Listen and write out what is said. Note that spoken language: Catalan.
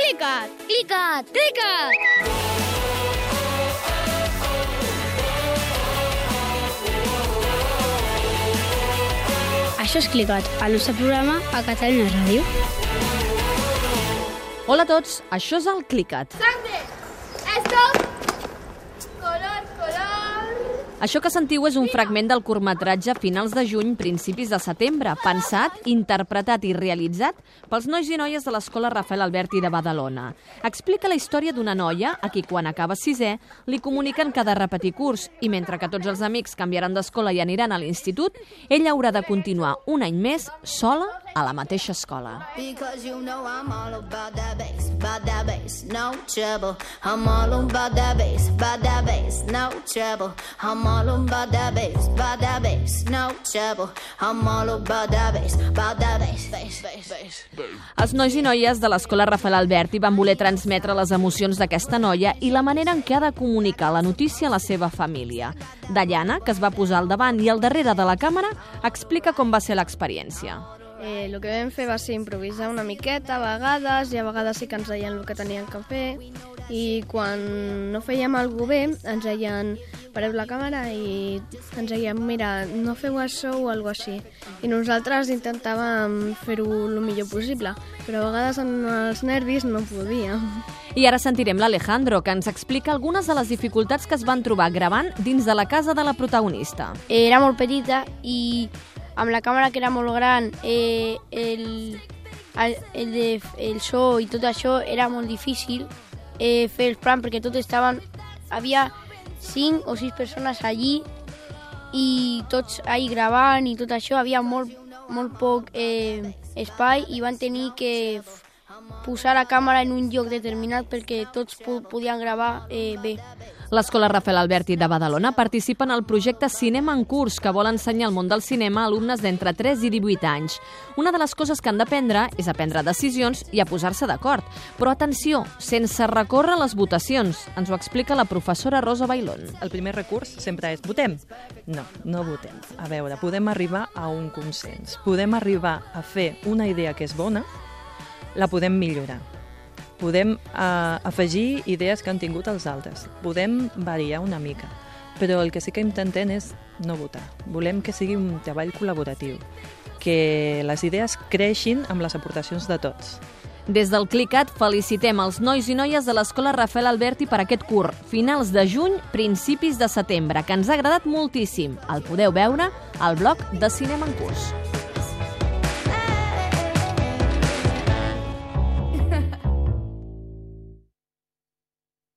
Clicat! Clicat! Clicat! Això és Clicat, el nostre programa a Catalunya Ràdio. Hola a tots, això és el Clicat. Sangre! Stop! Color, color! Això que sentiu és un fragment del curtmetratge Finals de juny, principis de setembre, pensat, interpretat i realitzat pels nois i noies de l'Escola Rafael Alberti de Badalona. Explica la història d'una noia a qui, quan acaba sisè, li comuniquen que ha de repetir curs i mentre que tots els amics canviaran d'escola i aniran a l'institut, ella haurà de continuar un any més sola a la mateixa escola. Because you know I'm all about that bass, no trouble. I'm all about that bass, no trouble. I'm all about that bass, no trouble. I'm all about that bass, bass. Els nois i noies de l'Escola Rafael Alberti van voler transmetre les emocions d'aquesta noia i la manera en què ha de comunicar la notícia a la seva família. Dayana, que es va posar al davant i al darrere de la càmera, explica com va ser l'experiència. El que vam fer va ser improvisar una miqueta a vegades, i a vegades sí que ens deien el que teníem que fer, i quan no fèiem alguna bé ens deien pareu la càmera i ens deien mira, no feu això o alguna cosa així. I nosaltres intentàvem fer-ho el millor possible, però a vegades amb els nervis no podíem. I ara sentirem l'Alejandro, que ens explica algunes de les dificultats que es van trobar gravant dins de la casa de la protagonista. Era molt petita i amb la càmera que era molt gran, el so i tot això era molt difícil fer el plan perquè tots estaven... Havia 5 o 6 persones allí i tots ahí gravant i tot això. Havia molt poc espai i van tenir que posar la càmera en un lloc determinat perquè tots podien gravar bé. L'Escola Rafael Alberti de Badalona participa en el projecte Cinema en Curs, que vol ensenyar el món del cinema a alumnes d'entre 3 i 18 anys. Una de les coses que han d'aprendre és a prendre decisions i a posar-se d'acord. Però atenció, sense recórrer a les votacions. Ens ho explica la professora Rosa Bailón. El primer recurs sempre és votem. No votem. A veure, podem arribar a un consens. Podem arribar a fer una idea que és bona, la podem millorar. Podem afegir idees que han tingut els altres. Podem variar una mica. Però el que sí que intentem és no votar. Volem que sigui un treball col·laboratiu, que les idees creixin amb les aportacions de tots. Des del Clicat felicitem els nois i noies de l'Escola Rafael Alberti per aquest curt, finals de juny, principis de setembre, que ens ha agradat moltíssim. El podeu veure al blog de Cinema en Curs.